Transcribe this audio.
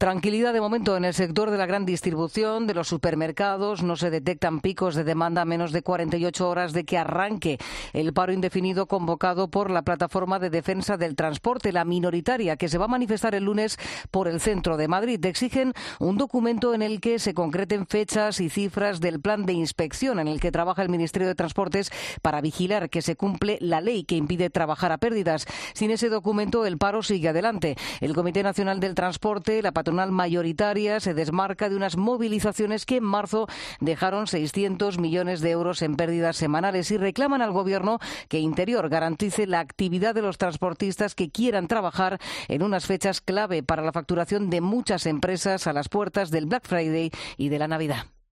Tranquilidad de momento en el sector de la gran distribución, de los supermercados. No se detectan picos de demanda a menos de 48 horas de que arranque el paro indefinido convocado por la Plataforma de Defensa del Transporte, la minoritaria, que se va a manifestar el lunes por el centro de Madrid. Exigen un documento en el que se concreten fechas y cifras del plan de inspección en el que trabaja el Ministerio de Transportes para vigilar que se cumple la ley que impide trabajar a pérdidas. Sin ese documento, el paro sigue adelante. El Comité Nacional del Transporte, la patronal mayoritaria, se desmarca de unas movilizaciones que en marzo dejaron 600 millones de euros en pérdidas semanales y reclaman al Gobierno que Interior garantice la actividad de los transportistas que quieran trabajar en unas fechas clave para la facturación de muchas empresas a las puertas del Black Friday y de la Navidad.